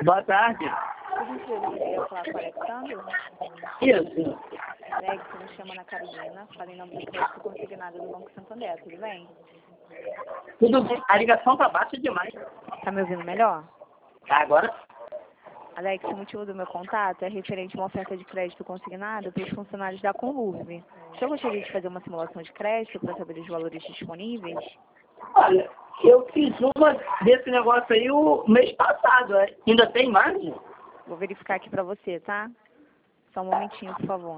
Boa tarde. Por gentileza, eu queria falar com o Alexandre. Isso. Alex, me chama Ana Carolina, falo em nome do crédito consignado do Banco Santander, tudo bem? Tudo bem. A ligação tá baixa demais. Tá me ouvindo melhor? Tá, agora? Alex, o motivo do meu contato é referente a uma oferta de crédito consignado para os funcionários da Conlurve. O senhor gostaria de fazer uma simulação de crédito para saber os valores disponíveis? Olha, eu fiz uma desse negócio aí o mês passado. Ainda tem mais? Vou verificar aqui para você, tá? Só um momentinho, por favor.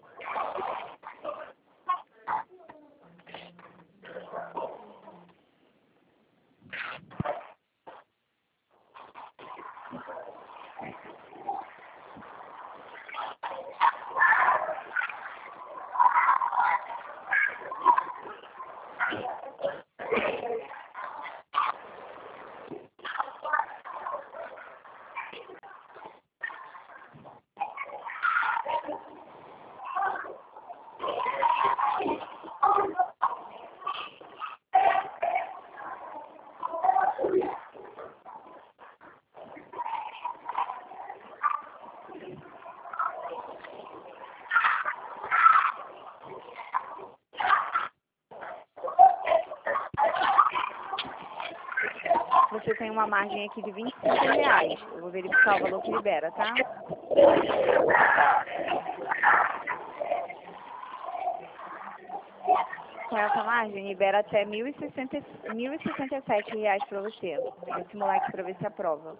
Você tem uma margem aqui de R$ 25. Eu vou verificar o valor que libera, tá? Com essa margem, libera até R$ 1.067 para você. Vou simular aqui para ver se aprova.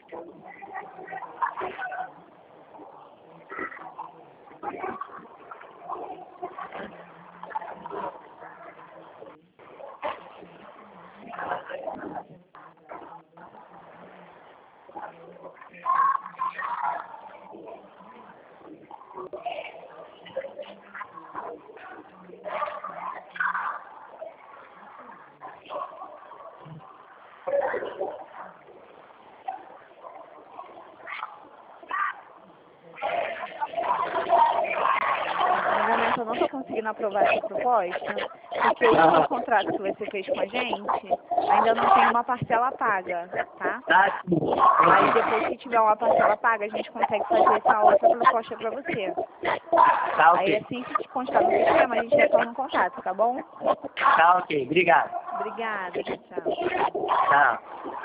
No momento eu não estou conseguindo aprovar essa proposta, porque o último contrato que você fez com a gente ainda não tem uma parcela paga, tá? Tá, sim. Aí depois que tiver uma parcela paga, a gente consegue fazer essa outra proposta para você. Tá, Aí ok. assim que te constar no sistema, a gente retorna um contato, tá bom? Tá, ok. Obrigado. Obrigada, tchau. Tchau.